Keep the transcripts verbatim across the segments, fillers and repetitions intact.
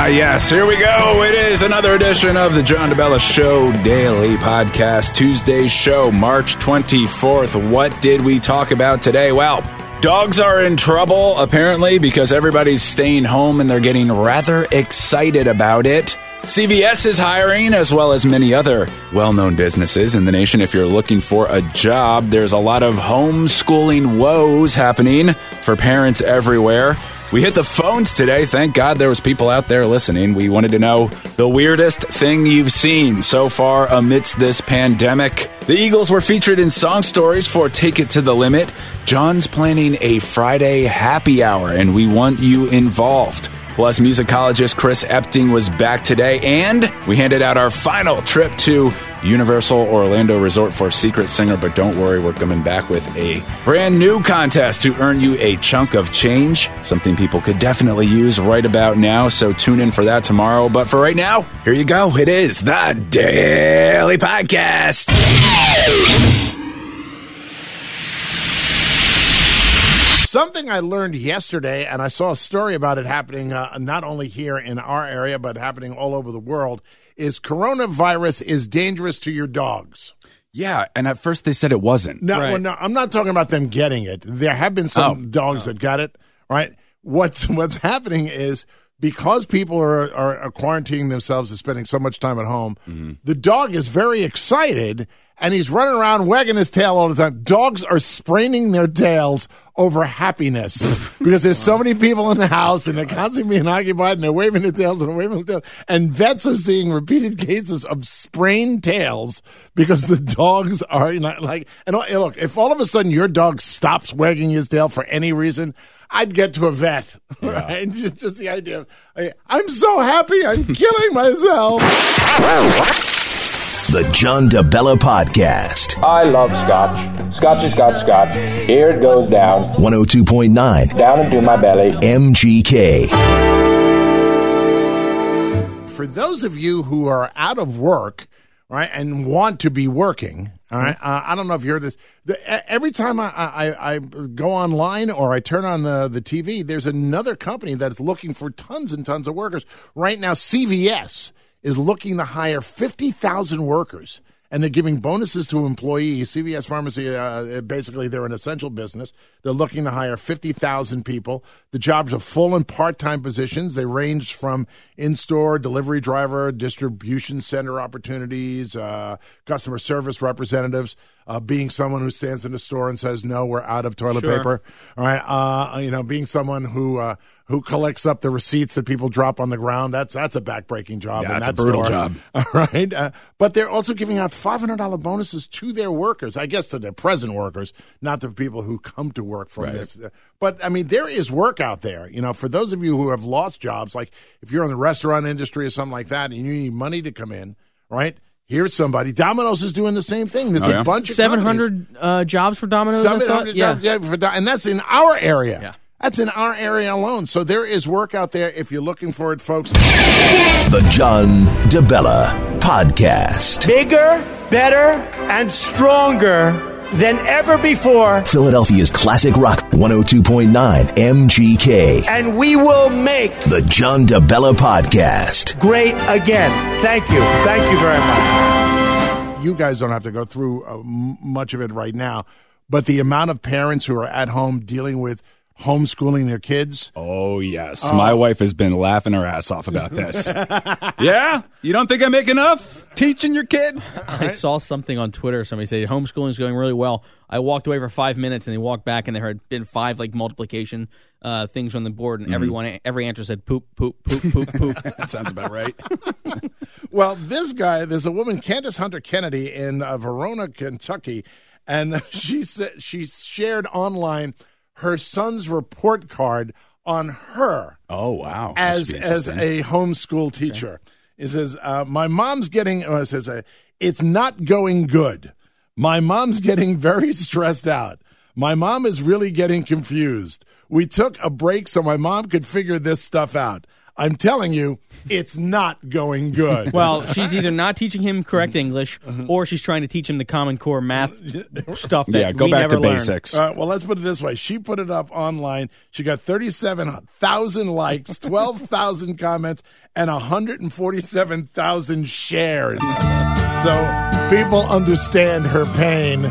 Ah, yes, here we go. It is another edition of the John DeBella Show Daily Podcast, Tuesday show, March twenty-fourth. What did we talk about today? Well, dogs are in trouble, apparently, because everybody's staying home and they're getting rather excited about it. C V S is hiring, as well as many other well-known businesses in the nation. If you're looking for a job, there's a lot of homeschooling woes happening for parents everywhere. We hit the phones today. Thank God there was people out there listening. We wanted to know the weirdest thing you've seen so far amidst this pandemic. The Eagles were featured in song stories for Take It to the Limit. John's planning a Friday happy hour, and we want you involved. Plus, musicologist Chris Epting was back today, and we handed out our final trip to Universal Orlando Resort for Secret Singer. But don't worry, we're coming back with a brand new contest to earn you a chunk of change, something people could definitely use right about now. So tune in for that tomorrow. But for right now, here you go. It is the Daily Podcast. Something I learned yesterday, and I saw a story about it happening uh, not only here in our area, but happening all over the world, is coronavirus is dangerous to your dogs. Yeah, and at first they said it wasn't. No, right. well, no, I'm not talking about them getting it. There have been some oh. dogs oh. that got it, right? What's what's happening is because people are, are, are quarantining themselves and spending so much time at home, mm-hmm. the dog is very excited, and he's running around wagging his tail all the time. Dogs are spraining their tails over happiness because there's so many people in the house and they're constantly being occupied and they're waving their tails and waving their tails. And vets are seeing repeated cases of sprained tails because the dogs are, you know, like, and look, if all of a sudden your dog stops wagging his tail for any reason, I'd get to a vet. Yeah. Right? Just, just the idea of, I'm so happy I'm killing myself. The John DeBella Podcast. I love scotch. Scotch is scotch, scotch. Here it goes down. one oh two point nine. Down into my belly. M G K. For those of you who are out of work, right, and want to be working, all right, uh, I don't know if you heard this. The, every time I, I, I go online or I turn on the, the T V, there's another company that's looking for tons and tons of workers. Right now, C V S is looking to hire fifty thousand workers, and they're giving bonuses to employees. C V S Pharmacy, uh, basically, they're an essential business. They're looking to hire fifty thousand people. The jobs are full and part-time positions. They range from in-store, delivery driver, distribution center opportunities, uh, customer service representatives, uh, being someone who stands in the store and says, no, we're out of toilet Sure. paper. All right, uh, you know, being someone who uh, who collects up the receipts that people drop on the ground. That's that's a backbreaking job. Yeah, in that's that a brutal store. job. All right, uh, but they're also giving out five hundred dollars bonuses to their workers, I guess to their present workers, not to people who come to work from Right. this. But, I mean, there is work out there. You know, for those of you who have lost jobs, like if you're in the restaurant industry or something like that and you need money to come in, right, here's somebody. Domino's is doing the same thing. There's Oh, a yeah? bunch of seven hundred uh, jobs for Domino's, I seven thought? hundred jobs, yeah, for, Do- and that's in our area. Yeah. That's in our area alone. So there is work out there if you're looking for it, folks. The John DeBella Podcast. Bigger, better, and stronger than ever before. Philadelphia's classic rock, one oh two point nine M G K. And we will make The John DeBella Podcast. great again. Thank you. Thank you very much. You guys don't have to go through uh, m- much of it right now, but the amount of parents who are at home dealing with homeschooling their kids. Oh, yes. My wife has been laughing her ass off about this. Yeah? You don't think I make enough teaching your kid? I saw something on Twitter. Somebody said homeschooling is going really well. I walked away for five minutes, and they walked back, and there had been five like multiplication uh, things on the board, and mm-hmm. everyone, every answer said poop, poop, poop, poop, poop. That sounds about right. Well, this guy, there's a woman, Candace Hunter Kennedy, in uh, Verona, Kentucky, and she said she shared online her son's report card on her. Oh, wow. As as a homeschool teacher. Okay. It says, uh, my mom's getting, uh, it says, uh, it's not going good. My mom's getting very stressed out. My mom is really getting confused. We took a break so my mom could figure this stuff out. I'm telling you, it's not going good. Well, she's either not teaching him correct English, or she's trying to teach him the Common Core math stuff that Yeah, go we back never to learned. basics. All right, well, let's put it this way. She put it up online. She got thirty-seven thousand likes, twelve thousand comments, and one hundred forty-seven thousand shares. So people understand her pain.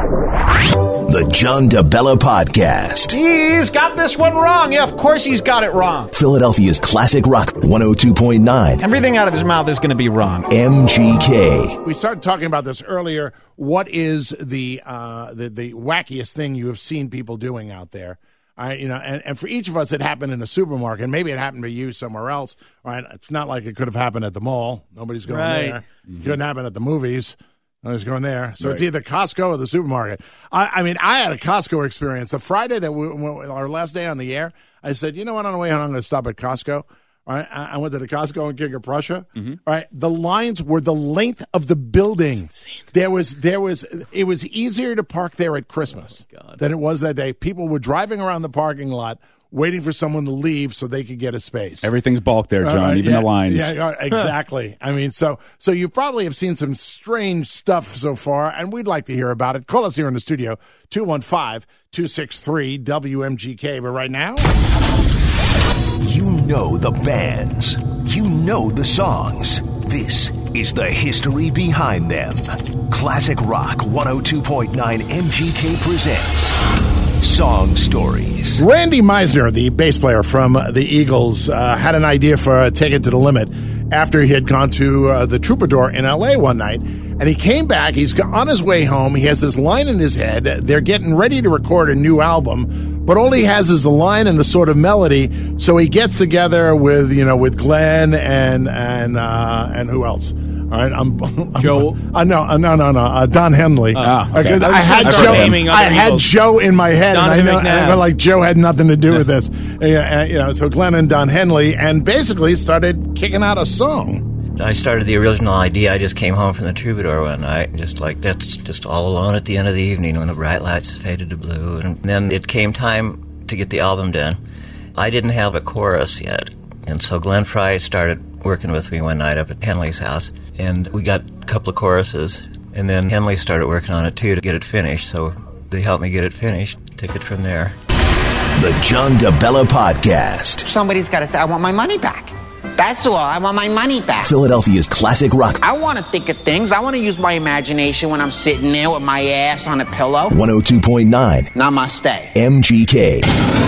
The John DeBella Podcast. He's got this one wrong. Yeah, of course he's got it wrong. Philadelphia's classic rock one oh two point nine. Everything out of his mouth is going to be wrong. M G K. We started talking about this earlier. What is the uh, the, the wackiest thing you have seen people doing out there? I, you know, and, and for each of us, it happened in a supermarket. Maybe it happened to you somewhere else. Right? It's not like it could have happened at the mall. Nobody's going Right. there. It couldn't happen at the movies. Nobody's going there. So it's Right. either Costco or the supermarket. I, I mean, I had a Costco experience. The Friday that we, our last day on the air, I said, you know what, on the way home, I'm going to stop at Costco. All right, I I went to the Costco in King of Prussia. Mm-hmm. All right, the lines were the length of the building. There was, there was, it was easier to park there at Christmas God. than it was that day. People were driving around the parking lot, waiting for someone to leave so they could get a space. Everything's bulk there, John, Uh, even yeah, the lines. Yeah, yeah, exactly. I mean, so so you probably have seen some strange stuff so far, and we'd like to hear about it. Call us here in the studio, two one five, two six three, W M G K. But right now, You know the bands. You know the songs. This is the history behind them. Classic Rock one oh two point nine M G K presents Song Stories. Randy Meisner, the bass player from the Eagles, uh, had an idea for a Take It to the Limit after he had gone to uh, the Troubadour in L A one night. And he came back. He's on his way home. He has this line in his head. They're getting ready to record a new album, but all he has is a line and a sort of melody. So he gets together with, you know, with Glenn and and uh, and who else? All right, I'm, I'm Joe? Uh, no, uh, no, no, no. Uh, Don Henley. Ah, okay. Because I was I just had gonna Joe. start naming other I had Eagles. Joe in my head, and I Donovan know, McNabb. I felt like Joe had nothing to do with this. Yeah, uh, you know, so Glenn and Don Henley, and basically started kicking out a song. I started the original idea. I just came home from the Troubadour one night, just like that's just all alone at the end of the evening when the bright lights faded to blue. And then it came time to get the album done. I didn't have a chorus yet, and so Glenn Fry started working with me one night up at Henley's house, and we got a couple of choruses. And then Henley started working on it too to get it finished, so they helped me get it finished. Took it from there. The John DeBella Podcast. Somebody's got to say, I want my money back. That's all. I want my money back. Philadelphia's classic rock I want to think of things. I want to use my imagination when I'm sitting there with my ass on a pillow. one oh two point nine Namaste. M G K.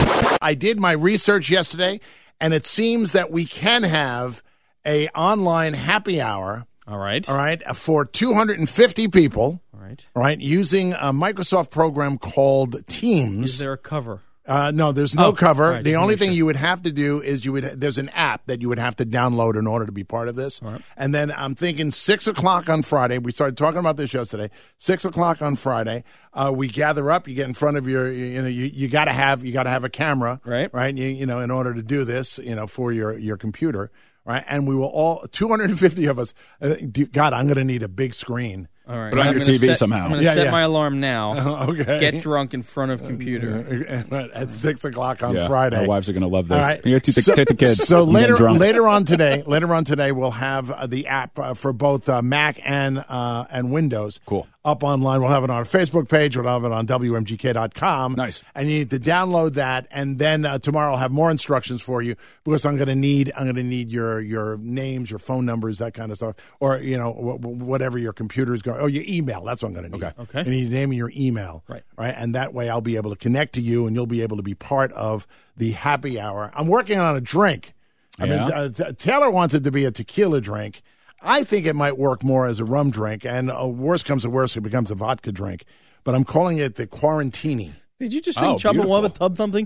I did my research yesterday, and it seems that we can have a online happy hour. All right. All right, for two hundred fifty people. All right. All right, using a Microsoft program called Teams. Is there a cover? Uh, no, there's no Oh, cover. all right, the just only make thing sure. you would have to do is you would. There's an app that you would have to download in order to be part of this. right. And then I'm thinking six o'clock on Friday. We started talking about this yesterday. Six o'clock on Friday, uh, we gather up. You get in front of your. You, you know, you, you got to have you got to have a camera, Right. Right. You, you know, in order to do this, you know, for your your computer, right? And we will all two hundred fifty of us. Uh, do- God, I'm going to need a big screen. All right. Put it on I'm your gonna T V set- somehow. I'm going to Yeah, set yeah. my alarm now. Okay. Get drunk in front of computer. At six o'clock on Yeah, Friday. our wives are going to love this. All right. Here, take the, So- take the kids. So I'm getting later, drunk. later on today, later on today, we'll have uh, the app uh, for both uh, Mac and uh, and Windows. Cool. Up online. We'll have it on our Facebook page. We'll have it on W M G K dot com. Nice. And you need to download that, and then uh, tomorrow I'll have more instructions for you because I'm going to need I'm going to need your your names, your phone numbers, that kind of stuff, or you know w- w- whatever your computer is going. Oh, your email. That's what I'm going to need. Okay. Okay. I need your name and your email. Right. Right. And that way I'll be able to connect to you, and you'll be able to be part of the happy hour. I'm working on a drink. I mean, Yeah? uh, T- Taylor wants it to be a tequila drink. I think it might work more as a rum drink, and uh, worse comes to worse, it becomes a vodka drink. But I'm calling it the Quarantini. Did you just sing Oh, Chubba Wubba beautiful. Tub Thumping?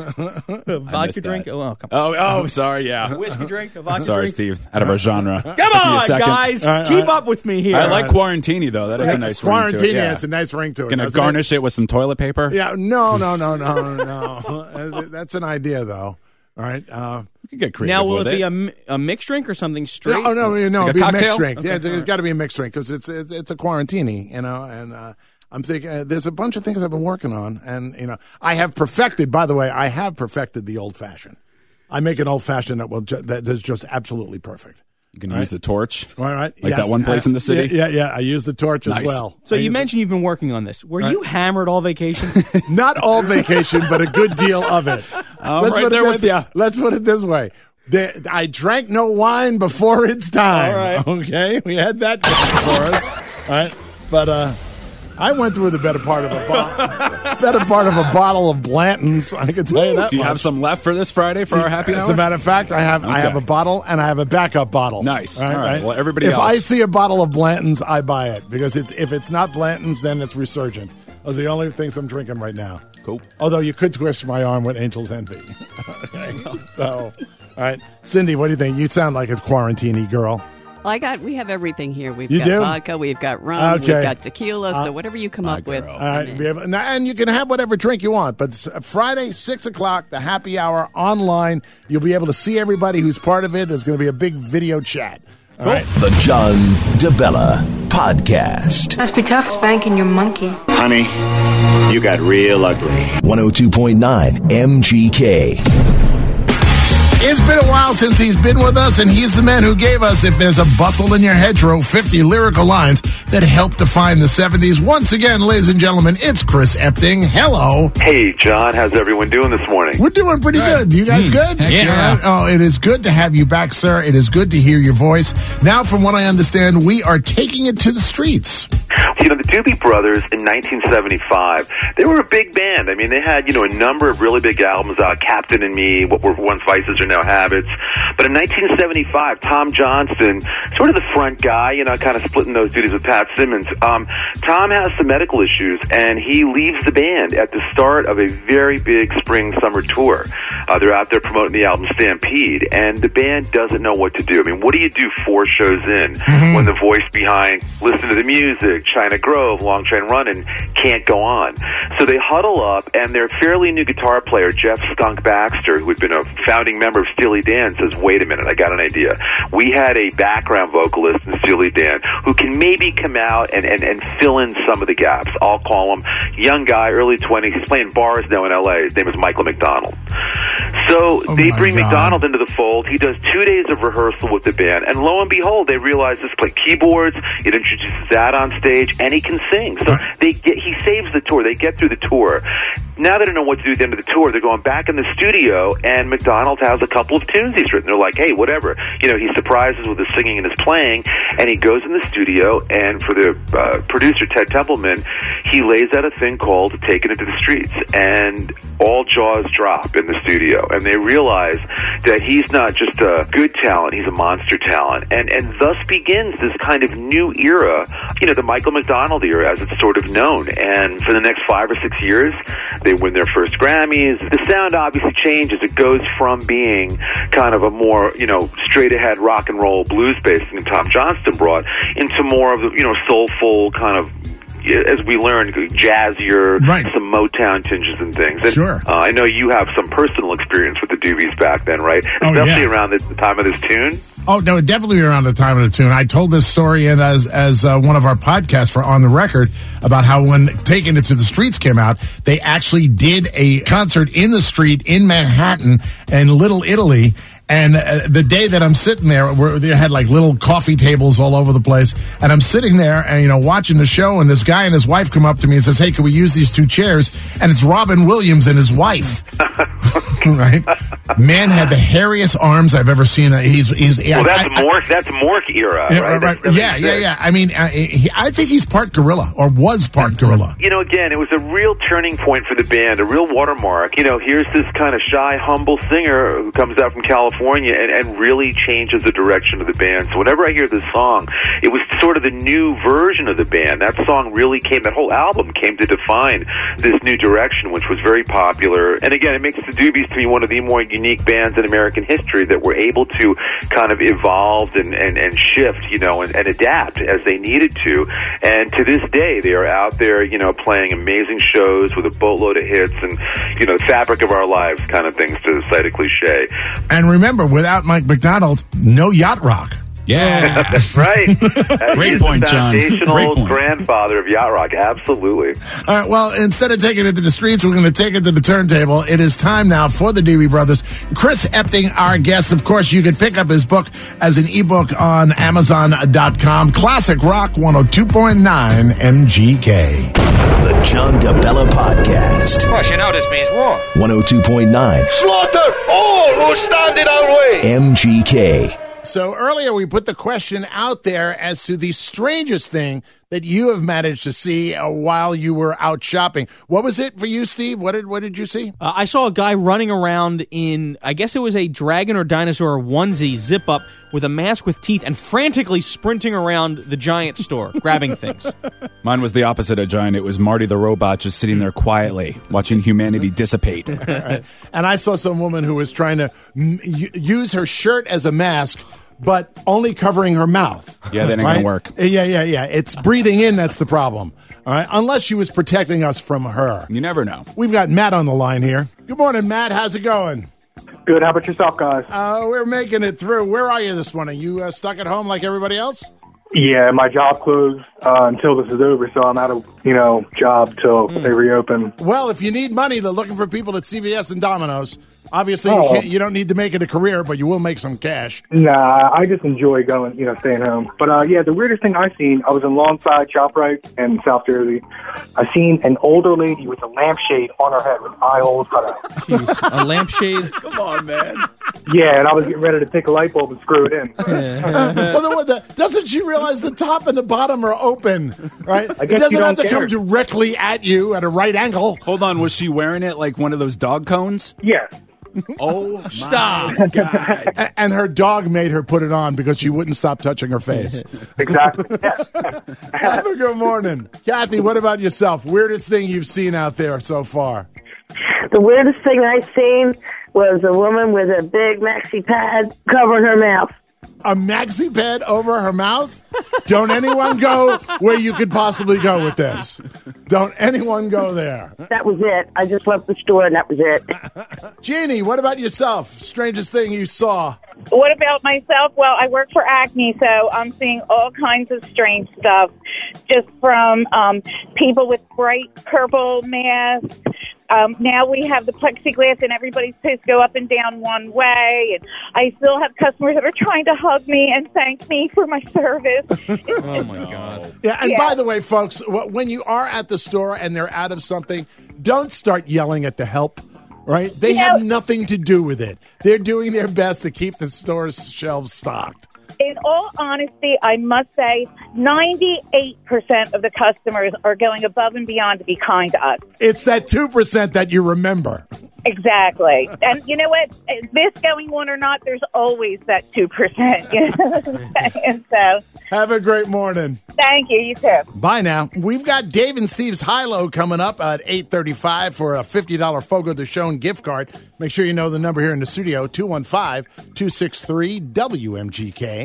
a vodka missed drink? that. Oh, come on. Oh, oh, sorry, yeah. Whiskey drink? A vodka Sorry, drink? Steve. Out of our genre. Come Give me a on, second. guys. Uh, Keep uh, up with me here. I like Quarantini, though. That is a nice ring to Quarantini it. Yeah. has a nice ring to it. Gonna doesn't it? garnish it with some toilet paper? Yeah, no, no, no, no, no. That's an idea, though. All right. Uh, You could get creative Now, will with it be it. a, mi- a mixed drink or something straight? no, no, no, Like a it'd be a cocktail? mixed drink. Okay, yeah, it's, all it's right. got to be a mixed drink because it's it, it's a Quarantini, you know. And uh, I'm thinking uh, there's a bunch of things I've been working on, and you know, I have perfected. By the way, I have perfected the old fashioned. I make an old fashioned that will ju- that is just absolutely perfect. You can All use right. the torch, All right, like yes. that one place I, in the city. Yeah, yeah, yeah. I use the torch Nice. as well. So I you use mentioned you've been working on this. Were you hammered all vacation? it- not all vacation, but a good deal of it. I'm Let's right put it there this- with ya. Let's put it this way. The, I drank no wine before it's time. All right. Okay, we had that going for us. All right, but uh, I went through the better part of a bo- better part of a bottle of Blanton's. I can tell you that. Do you much. have some left for this Friday for our happy As hour? a matter of fact, I have I Okay. have a bottle and I have a backup bottle. Nice. All right. Well, everybody If else. I see a bottle of Blanton's, I buy it because it's if it's not Blanton's, then it's Resurgent. Those are the only things I'm drinking right now. Cool. Although you could twist my arm with Angel's Envy. Okay. So, all right, Cindy, what do you think? You sound like a quarantine girl. I got. We have everything here. We've You got do? vodka. We've got rum. Okay. We've got tequila. Uh, so whatever you come up with. girl. All right, we have, and- and you can have whatever drink you want. But s- Friday, six o'clock, the happy hour online. You'll be able to see everybody who's part of it. There's going to be a big video chat. All right. The John DeBella Podcast. Must be tough spanking your monkey. Honey, you got real ugly. one oh two point nine M G K. It's been a while since he's been with us, and he's the man who gave us If There's a Bustle in Your Hedgerow, fifty lyrical lines that helped define the seventies. Once again, ladies and gentlemen, it's Chris Epting. Hello. Hey, John, how's everyone doing this morning? We're doing pretty good. You guys good? Heck yeah. Oh, it is good to have you back, sir. It is good to hear your voice. Now, from what I understand, we are taking it to the streets. You know, the Doobie Brothers in nineteen seventy-five, they were a big band. I mean, they had, you know, a number of really big albums, uh, Captain and Me, What Were Once Vices Are Now Habits. But in nineteen seventy-five, Tom Johnston, sort of the front guy, you know, kind of splitting those duties with Pat Simmons. Um, Tom has some medical issues, and he leaves the band at the start of a very big spring-summer tour. Uh, they're out there promoting the album Stampede, and the band doesn't know what to do. I mean, what do you do four shows in Mm-hmm. when the voice behind Listen to the Music, China Grove, Long Train Running can't go on? So they huddle up, and their fairly new guitar player, Jeff Skunk Baxter, who had been a founding member of Steely Dan, says, wait a minute, I got an idea. We had a background vocalist in Steely Dan who can maybe come out and, and, and fill in some of the gaps. I'll call him young guy, early twenties. He's playing bars now in L A. His name is Michael McDonald. So Oh they my bring God. McDonald into the fold. He does two days of rehearsal with the band, and lo and behold, they realize this play keyboards. It introduces that on stage, and he can sing. So they get, he saves the tour. They get through the tour. Now they don't know what to do at the end of the tour. They're going back in the studio, and McDonald has a couple of tunes he's written. They're like, hey, whatever. You know, he surprises with his singing and his playing, and he goes in the studio, and for the uh, producer, Ted Templeman, he lays out a thing called Taking It to the Streets, and all jaws drop in the studio, and they realize that he's not just a good talent, he's a monster talent, and, and thus begins this kind of new era, you know, the Michael McDonald era as it's sort of known, and for the next five or six years, they win their first Grammys. The sound obviously changes. It goes from being kind of a more, you know, straight-ahead rock and roll blues-based thing Tom Johnston brought into more of the, you know, soulful kind of, as we learned, jazzier, Right. some Motown tinges and things. And, Sure. Uh, I know you have some personal experience with the Doobies back then, right? Oh, Especially yeah. around the, the time of this tune. Oh, no, definitely around the time of the tune. I told this story in as as uh, one of our podcasts for On the Record about how when Taking It to the Streets came out, they actually did a concert in the street in Manhattan and Little Italy. And uh, the day that I'm sitting there, where they had like little coffee tables all over the place, and I'm sitting there and, you know, watching the show, and this guy and his wife come up to me and says, hey, can we use these two chairs? And it's Robin Williams and his wife. Right? Man had the hairiest arms I've ever seen. He's, he's, Well, that's I- I- Mork. That's Mork era, yeah, right? right. That's Yeah, yeah, seventy-six. yeah. I mean, uh, he, I think he's part gorilla, or was part gorilla. You know, again, it was a real turning point for the band, a real watermark. You know, here's this kind of shy, humble singer who comes out from California and, and really changes the direction of the band. So whenever I hear this song, it was sort of the new version of the band. That song really came, that whole album came to define this new direction, which was very popular. And again, it makes the Doobies to me one of the more unique bands in American history that were able to kind of evolve and, and, and shift, you know, and, and adapt as they needed to. And to this day, they are out there, you know, playing amazing shows with a boatload of hits and, you know, fabric of our lives kind of things, to cite a cliche. And remember, without Mike McDonald, no yacht rock. Yeah. That's right. Great He's point, the John. foundational Great point. grandfather of yacht rock. Absolutely. All right, well, instead of taking it to the streets, we're going to take it to the turntable. It is time now for the Doobie Brothers. Chris Epting, our guest. Of course, you can pick up his book as an ebook on Amazon dot com. Classic Rock one oh two point nine M G K. The John DeBella Podcast. Of course, you know this means war. one oh two point nine Slaughter all who stand in our way. M G K. So earlier we put the question out there as to the strangest thing that you have managed to see uh, while you were out shopping. What was it for you, Steve? What did what did you see? Uh, I saw a guy running around in, I guess it was a dragon or dinosaur onesie zip up with a mask with teeth and frantically sprinting around the Giant store, grabbing things. Mine was the opposite of Giant. It was Marty the robot just sitting there quietly, watching humanity dissipate. And I saw some woman who was trying to m- use her shirt as a mask, but only covering her mouth. Yeah, that ain't right? gonna work. Yeah, yeah, yeah. It's breathing in that's the problem. All right, unless she was protecting us from her. You never know. We've got Matt on the line here. Good morning, Matt. How's it going? Good. How about yourself, guys? Uh, we're making it through. Where are you this morning? You uh, stuck at home like everybody else? Yeah, my job closed uh, until this is over, so I'm out of, you know, job till Mm. they reopen. Well, if you need money, they're looking for people at C V S and Domino's. Obviously, Oh. you, can't, you don't need to make it a career, but you will make some cash. Nah, I just enjoy going, you know, staying home. But, uh, yeah, the weirdest thing I seen, I was in Longside ShopRite in South Jersey. I seen an older lady with a lampshade on her head with eye holes cut out. Jeez, a lampshade? Come on, man. Yeah, and I was getting ready to take a light bulb and screw it in. well, the, the, doesn't she realize the top and the bottom are open, right? I It guess doesn't you have don't to come care. directly at you at a right angle. Hold on, was she wearing it like one of those dog cones? Yeah. Oh, Stop. my God. A- and her dog made her put it on because she wouldn't stop touching her face. Exactly. Have a good morning. Kathy, what about yourself? Weirdest thing you've seen out there so far? The weirdest thing I seen was a woman with a big maxi pad covering her mouth. A maxi pad over her mouth? Don't anyone go where you could possibly go with this. Don't anyone go there. That was it. I just left the store and that was it. Jeannie, what about yourself? Strangest thing you saw? What about myself? Well, I work for Acme, so I'm seeing all kinds of strange stuff, just from um, people with bright purple masks. Um, now we have the plexiglass and everybody's supposed to go up and down one way. And I still have customers that are trying to hug me and thank me for my service. Oh, my God. Yeah, and Yeah. by the way, folks, wh- when you are at the store and they're out of something, don't start yelling at the help, right? They You have know- nothing to do with it. They're doing their best to keep the store's shelves stocked. In all honesty, I must say ninety-eight percent of the customers are going above and beyond to be kind to us. It's that two percent that you remember. Exactly. And you know what? This going on or not, there's always that two percent. You know? And so, Have a great morning. thank you. You too. Bye now. We've got Dave and Steve's High-Low coming up at eight thirty-five for a fifty dollars Fogo de Chão gift card. Make sure you know the number here in the studio, two one five, two six three, W M G K.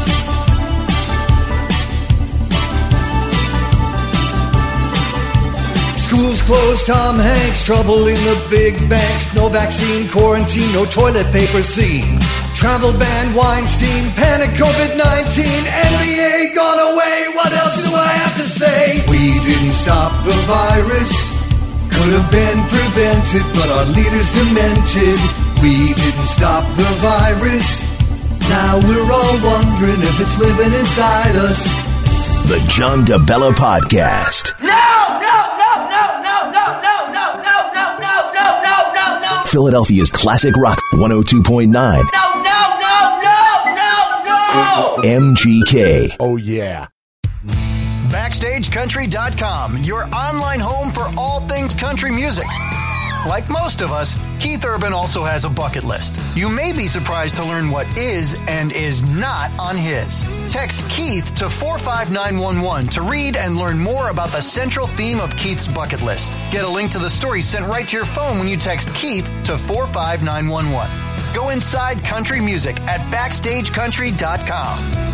Schools closed, Tom Hanks, trouble in the big banks. No vaccine, quarantine, no toilet paper scene. Travel ban, Weinstein, panic, COVID nineteen, N B A gone away. What else do I have to say? We didn't stop the virus. Could have been prevented, but our leaders demented. We didn't stop the virus. Now we're all wondering if it's living inside us. The John DeBella Podcast. No, no, no, no, no, no, no, no, no, no, no, no, no, no, no. Philadelphia's Classic Rock one oh two point nine No, no, no, no, no, no. M G K. Oh, yeah. Backstage Country dot com, your online home for all things country music. Like most of us, Keith Urban also has a bucket list. You may be surprised to learn what is and is not on his. Text Keith to four five nine one one to read and learn more about the central theme of Keith's bucket list. Get a link to the story sent right to your phone when you text Keith to four five nine one one. Go inside country music at Backstage Country dot com.